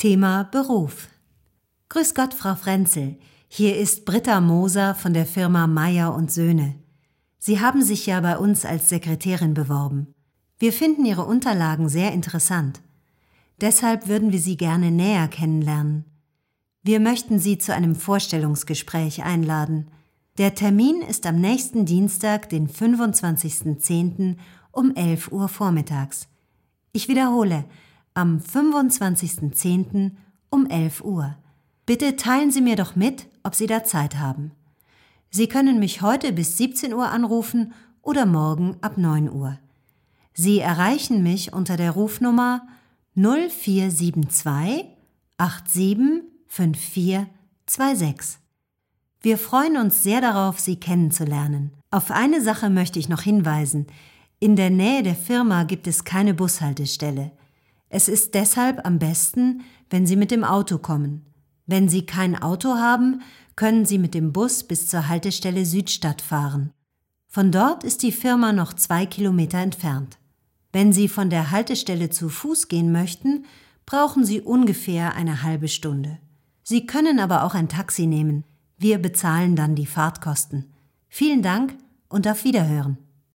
Thema Beruf. Grüß Gott, Frau Frenzel. Hier ist Britta Moser von der Firma Meyer & Söhne. Sie haben sich ja bei uns als Sekretärin beworben. Wir finden Ihre Unterlagen sehr interessant. Deshalb würden wir Sie gerne näher kennenlernen. Wir möchten Sie zu einem Vorstellungsgespräch einladen. Der Termin ist am nächsten Dienstag, den 25.10. um 11 Uhr vormittags. Ich wiederhole, am 25.10. um 11 Uhr. Bitte teilen Sie mir doch mit, ob Sie da Zeit haben. Sie können mich heute bis 17 Uhr anrufen oder morgen ab 9 Uhr. Sie erreichen mich unter der Rufnummer 0472 875426. Wir freuen uns sehr darauf, Sie kennenzulernen. Auf eine Sache möchte ich noch hinweisen. In der Nähe der Firma gibt es keine Bushaltestelle. Es ist deshalb am besten, wenn Sie mit dem Auto kommen. Wenn Sie kein Auto haben, können Sie mit dem Bus bis zur Haltestelle Südstadt fahren. Von dort ist die Firma noch 2 Kilometer entfernt. Wenn Sie von der Haltestelle zu Fuß gehen möchten, brauchen Sie ungefähr eine halbe Stunde. Sie können aber auch ein Taxi nehmen. Wir bezahlen dann die Fahrtkosten. Vielen Dank und auf Wiederhören.